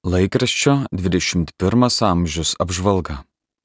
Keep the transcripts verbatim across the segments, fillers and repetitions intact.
Laikraščio dvidešimt pirmas amžius apžvalga.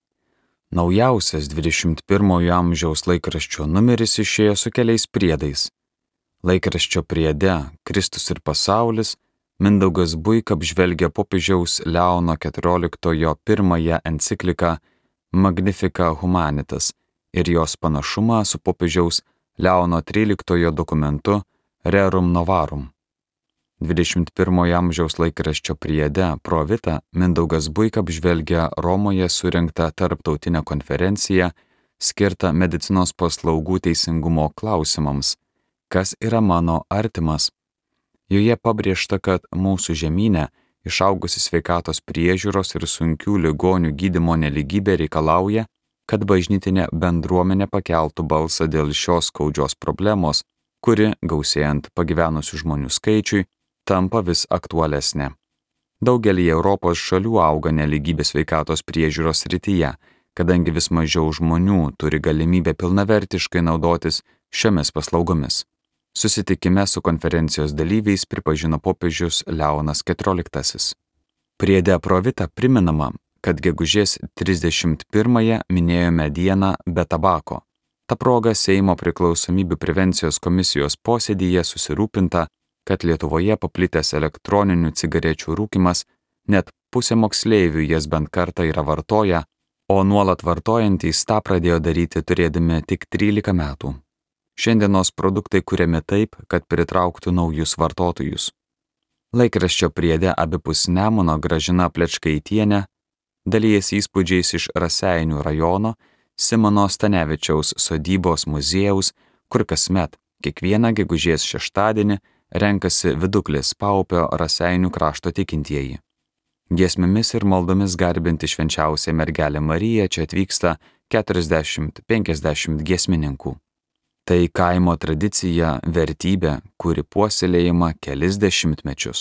Naujausias dvidešimt pirmojo amžiaus laikraščio numeris išėjo su keliais priedais. Laikraščio priede Kristus ir pasaulis Mindaugas Buika apžvelgia popiežiaus Leono keturioliktojo pirmąją encikliką Magnificat Humanitas ir jos panašumą su popiežiaus Leono tryliktojo dokumentu Rerum Novarum. dvidešimt pirmojo amžiaus laikraščio priede Pro Vita Mindaugas Buika apžvelgia Romoje surengtą tarptautinę konferenciją skirtą medicinos paslaugų teisingumo klausimams, kas yra mano artimas. Joje pabrėžta, kad mūsų žemyne išaugusi sveikatos priežiūros ir sunkių ligonių gydymo nelygybė reikalauja, kad bažnytinė bendruomenė pakeltų balsą dėl šios skaudžios problemos, kuri, gausėjant pagyvenusių žmonių skaičiui, tampa vis aktualesnė. Daugelį Europos šalių auga nelygybė sveikatos priežiūros srityje, kadangi vis mažiau žmonių turi galimybę pilnavertiškai naudotis šiomis paslaugomis. Susitikime su konferencijos dalyviais pripažino popiežius Leonas keturioliktasis. Priede Pro Vita priminama, kad gegužės trisdešimt pirmąją minėjome dieną be tabako. Ta proga Seimo priklausomybių prevencijos komisijos posėdyje susirūpinta, kad Lietuvoje paplitęs elektroninių cigarečių rūkymas, net pusė moksleivių jas bent kartą yra vartoję, o nuolat vartojantys tą pradėjo daryti turėdami tik trylika metų. Šiandienos produktai kuriami taip, kad pritrauktų naujus vartotojus. Laikraščio priede abipus Nemuno Gražina Plečkaitienė dalijasi įspūdžiais iš Raseinių rajono Simono Stanevičiaus sodybos muziejaus, kur kasmet kiekvieną gegužės šeštadienį renkasi Viduklis Paupio Raseinių krašto tikintieji. Giesmėmis ir maldomis garbinti švenčiausią mergelę Mariją čia atvyksta keturiasdešimt penkiasdešimt giesmininkų. Tai kaimo tradicija, vertybė, kuri puoselėjama kelis dešimtmečius.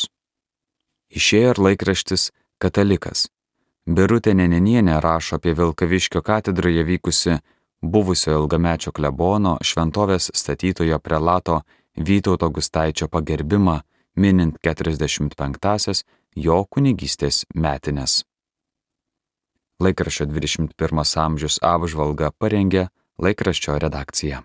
Išėjo ir laikraštis Katalikas. Birutė Nenenienė rašo apie Vilkaviškio katedroje vykusi buvusio ilgamečio klebono šventovės statytojo prelato Vytauto Gustaičio pagerbimą, minint keturiasdešimt penktąsias jo kunigystės metines. Laikraščio dvidešimt pirmas amžius apžvalgą parengė laikraščio redakcija.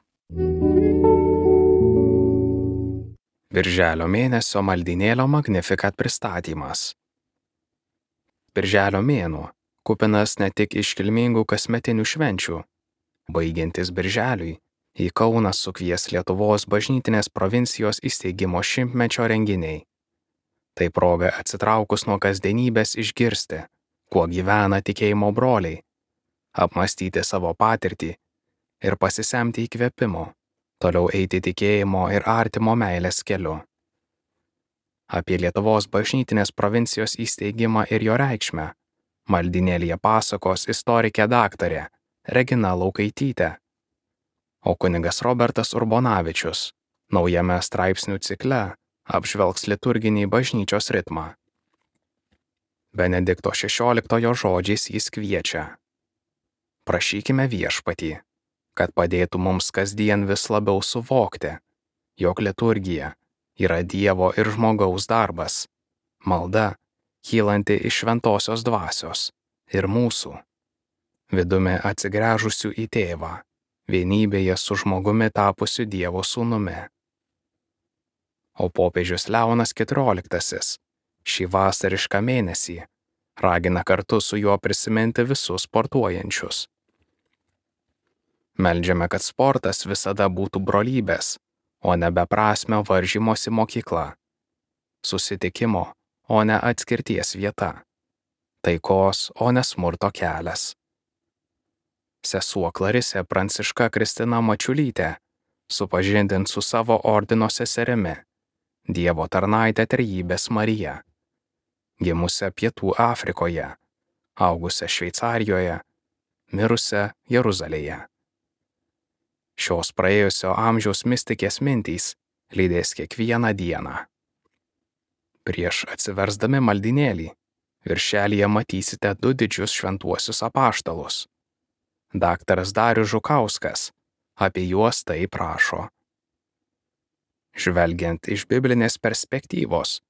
Birželio mėnesio maldynėlio Magnificat pristatymas. Birželio mėnuo kupinas ne tik iškilmingų kasmetinių švenčių. Baigiantis birželiui, į Kauną sukvies Lietuvos bažnytinės provincijos įsteigimo šimtmečio renginiai. Tai proga atsitraukus nuo kasdienybės išgirsti, kuo gyvena tikėjimo broliai, apmąstyti savo patirtį ir pasisemti įkvėpimo, toliau eiti tikėjimo ir artimo meilės keliu. Apie Lietuvos bažnytinės provincijos įsteigimą ir jo reikšmę maldynėlyje pasakos istorikė daktarė Regina Laukaitytė, o kunigas Robertas Urbonavičius naujame straipsnių cikle apžvelgs liturginį bažnyčios ritmą. Benedikto šešioliktojo žodžiais jis kviečia: prašykime viešpatį, kad padėtų mums kasdien vis labiau suvokti, jog liturgija yra Dievo ir žmogaus darbas, malda, kylanti iš šventosios dvasios ir mūsų, vidumi atsigręžusių į tėvą, vienybėje su žmogumi tapusiu Dievo sūnumi. O popiežius Leonas keturioliktasis šį vasarišką mėnesį ragina kartu su juo prisiminti visus sportuojančius. Meldžiame, kad sportas visada būtų brolybės, o ne beprasmio varžymosi mokykla, susitikimo, o ne atskirties vieta, taikos, o ne smurto kelias. Sesuo Klarisė Pranciška Kristina Mačiulytė supažindint su savo ordino seserimi, Dievo tarnaitė Trejybės Marija, gimusią Pietų Afrikoje, augusią Šveicarijoje, mirusią Jeruzalėje. Šios praėjusio amžiaus mistikės mintys lydės kiekvieną dieną. Prieš atsiversdami maldynėlį, viršelyje matysite du didžius šventuosius apaštalus. Daktaras Darius Žukauskas apie juos taip rašo. Žvelgiant iš biblinės perspektyvos,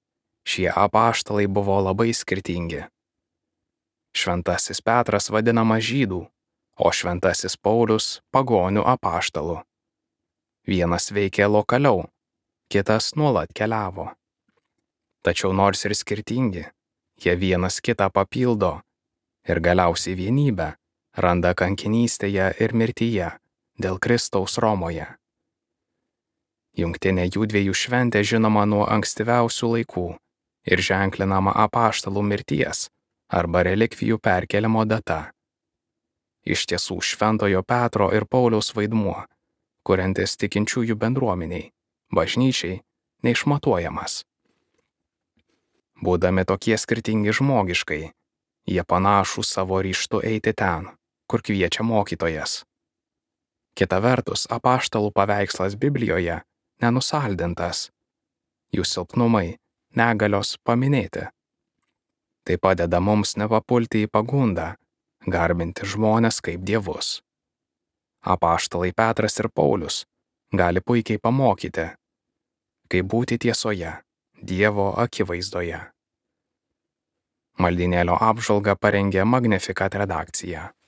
Šie apaštalai buvo labai skirtingi. Šventasis Petras vadinamas žydų, o šventasis Paulius pagonių apaštalu. Vienas veikė lokaliau, kitas nuolat keliavo. Tačiau nors ir skirtingi, jie vienas kitą papildo ir galiausiai vienybę randa kankinystėje ir mirtyje dėl Kristaus Romoje. Jungtinė jų dviejų šventė žinoma nuo ankstyviausių laikų ir ženklinama apaštalų mirties arba relikvijų perkeliamo data. Iš tiesų šventojo Petro ir Pauliaus vaidmuo, kuriantis tikinčiųjų bendruomeniai, bažnyčiai, neišmatuojamas. Būdami tokie skirtingi žmogiškai, jie panašų savo ryžtu eiti ten, kur kviečia mokytojas. Kita vertus, apaštalų paveikslas Biblijoje nenusaldintas, jų silpnumai, negalios paminėti. Tai padeda mums nepapulti į pagundą, garbinti žmones kaip dievus. Apaštalai Petras ir Paulius gali puikiai pamokyti, kaip būti tiesoje, Dievo akivaizdoje. Maldynėlio apžvalgą parengė Magnificat redakcija.